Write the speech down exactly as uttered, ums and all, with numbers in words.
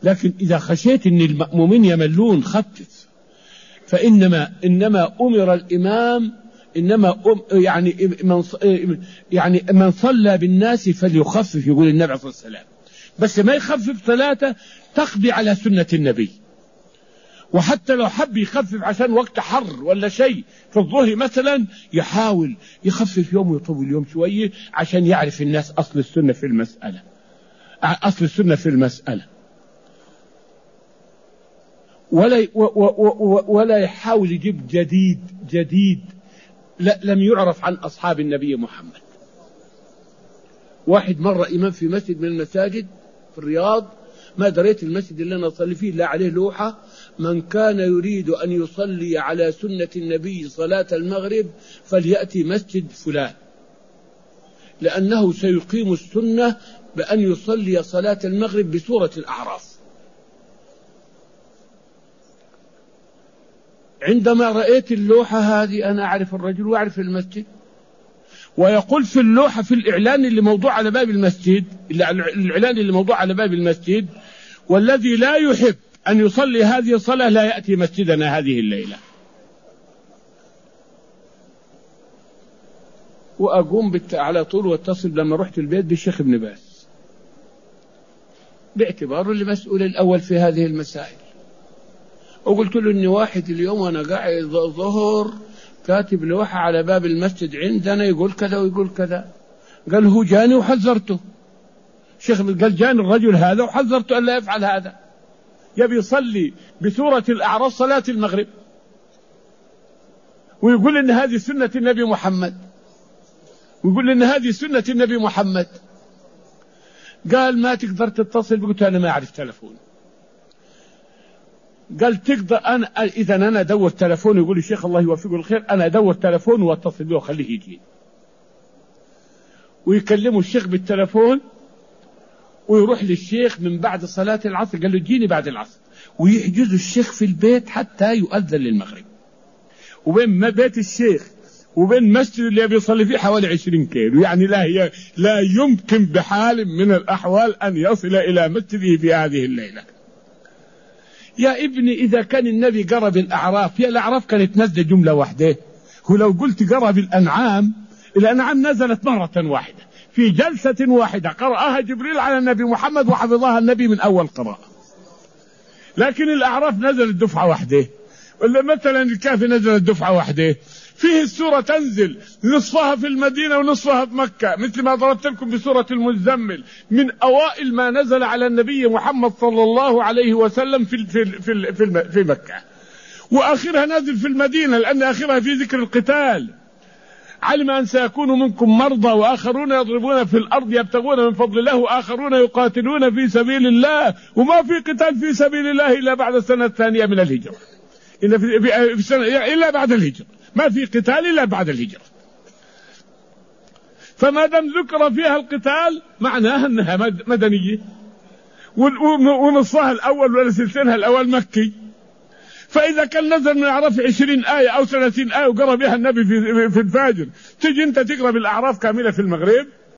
لكن إذا خشيت أن المأمومين يملون خفف. فإنما إنما أمر الإمام إنما أم يعني من يعني من صلى بالناس فليخفف، يقول النبي صلى الله عليه وسلم، بس ما يخفف ثلاثة تقضي على سنة النبي. وحتى لو حب يخفف عشان وقت حر ولا شيء في الظهر مثلا، يحاول يخفف يوم ويطول يوم شوية عشان يعرف الناس أصل السنة في المسألة، أصل السنة في المسألة. ولا ولا يحاول يجيب جديد جديد لا لم يعرف عن أصحاب النبي محمد. واحد مرة إمام في مسجد من المساجد في الرياض، ما دريت المسجد اللي أنا أصلي فيه لا عليه لوحة: من كان يريد أن يصلي على سنة النبي صلاة المغرب فليأتي مسجد فلان، لأنه سيقيم السنة بأن يصلي صلاة المغرب بسورة الأعراف. عندما رأيت اللوحة هذه أنا أعرف الرجل وأعرف المسجد. ويقول في اللوحة في الإعلان اللي موضوع على باب المسجد، الإعلان اللي موضوع على باب المسجد: والذي لا يحب أن يصلي هذه الصلاة لا يأتي مسجدنا هذه الليلة. وأقوم بالت... على طول واتصل لما رحت البيت بالشيخ ابن باز باعتباره المسؤول الأول في هذه المسائل، وقلت له إني واحد اليوم وأنا قاعد ظهر كاتب لوحة على باب المسجد عندنا يقول كذا ويقول كذا. قال هو جاني وحذرته، شيخ قال جاني الرجل هذا وحذرته أن لا يفعل هذا، يبي يصلي بسورة الأعراف صلاة المغرب ويقول إن هذه سنة النبي محمد، ويقول إن هذه سنة النبي محمد. قال ما تقدر تتصل؟ قلت أنا ما أعرف تلفون. قال تقدر أنا إذا أنا أدور تلفون، يقول الشيخ الله يوفقه الخير، أنا أدور تلفون واتصل به وخليه يجي. ويكلموا الشيخ بالتلفون ويروح للشيخ من بعد صلاة العصر، قال له جيني بعد العصر، ويحجز الشيخ في البيت حتى يؤذن للمغرب. وبين بيت الشيخ وبين مسجد اللي بيصلي فيه حوالي عشرين كيلو، يعني لا هي لا يمكن بحال من الأحوال أن يصل إلى مسجده في هذه الليلة. يا ابني إذا كان النبي قرأ بالأعراف، يا الأعراف كانت نزلة جملة واحدة، ولو قلت قرأ بالأنعام، الأنعام نزلت مرة واحدة في جلسة واحدة، قرأها جبريل على النبي محمد وحفظها النبي من أول قراءة. لكن الأعراف نزلت دفعة واحدة، ولا مثلا الكهف نزلت دفعة واحدة. فيه السورة تنزل نصفها في المدينة ونصفها في مكة، مثل ما ضربت لكم بسورة المزمل، من أوائل ما نزل على النبي محمد صلى الله عليه وسلم في في في في, في مكة، وآخرها نازل في المدينة لأن آخرها في ذكر القتال: علم أن سيكون منكم مرضى وآخرون يضربون في الأرض يبتغون من فضل الله وآخرون يقاتلون في سبيل الله، وما في قتال في سبيل الله إلا بعد السنة الثانية من الهجرة، إلا في في سنة إلا بعد الهجرة، ما في قتال إلا بعد الهجرة. فما دام ذكر فيها القتال معناها أنها مدنية، ونصها الأول ولا سلسلها الأول مكي. فإذا كان نزل من الأعراف عشرين آية أو ثلاثين آية وقرأ بها النبي في, في الفجر، تجي أنت تقرأ بالأعراف كاملة في المغرب؟